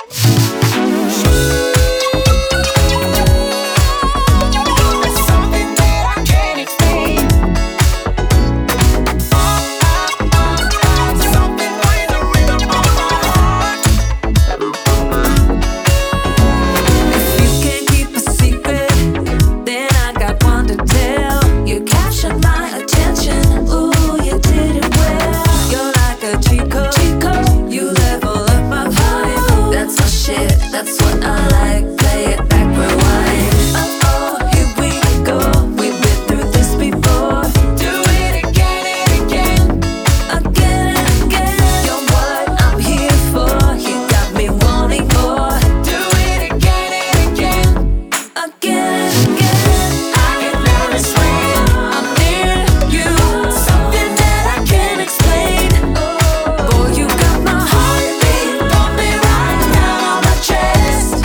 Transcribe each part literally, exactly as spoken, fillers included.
That's what I like, play it back, rewind. Oh, oh, here we go, we've been through this before. Do it again and again, again and again. You're what I'm here for, you got me wanting more. Do it again and again, again and again. I get nervous when I'm near you, something that I can't explain. Boy, you got my heartbeat pumping right now on my chest.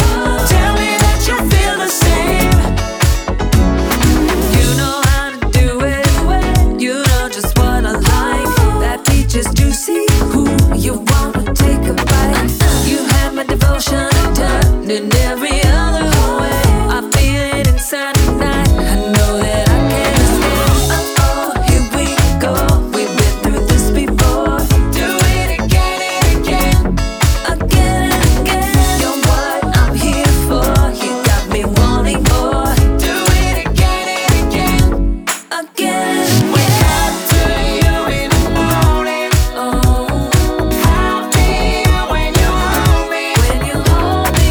In every other way, I feel it inside tonight. I know that I can't escape. Oh, oh, here we go. We've been through this before. Do it again and again, again and again. You're what I'm here for. You got me wanting more. Do it again and again, again and again. Wake up to you in the morning. Oh, how dear when you hold me, when you hold me.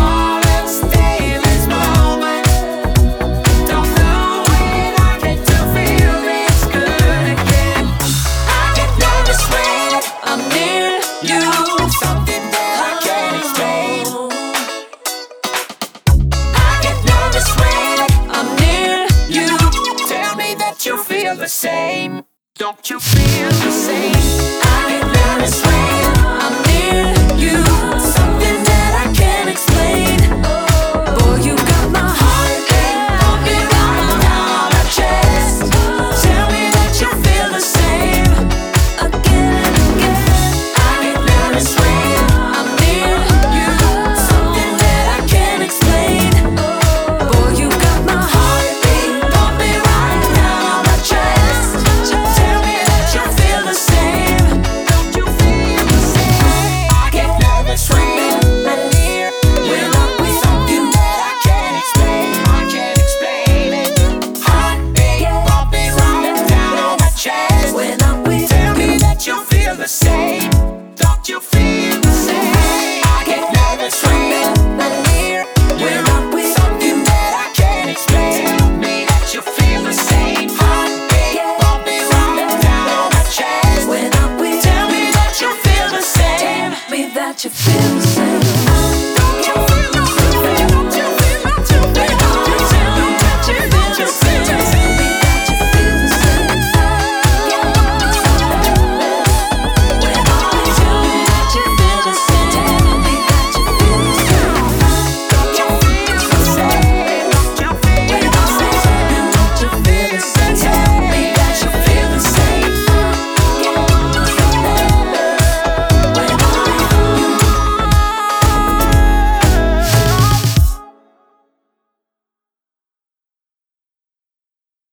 Something that I can't explain. I get nervous when I'm near you. Tell me that you feel the same. Don't you feel the same? I get nervous when I'm near you. Something that I can't explain. Boy, you got my heart pumping right down on my chest. Tell me that you feel the same. Again and again. I get nervous when I'm near you. Something that I can't explain. Boy, you got my heartbeat pumping right down on my chest. Tell me that you feel the same. Don't you feel the same? I get nervous when I'm near when I'm with you. That I can't explain. I can't explain it. Heartbeat pumping right down on my chest. When I'm with you. Tell me that you feel the same. Don't you feel the same? I get nervous when I'm near when I'm with something that I can't explain. Tell me that you feel the same. Heartbeat pumping right down on my chest. When I'm with you. Tell me that you feel the same. Tell me that you feel the same.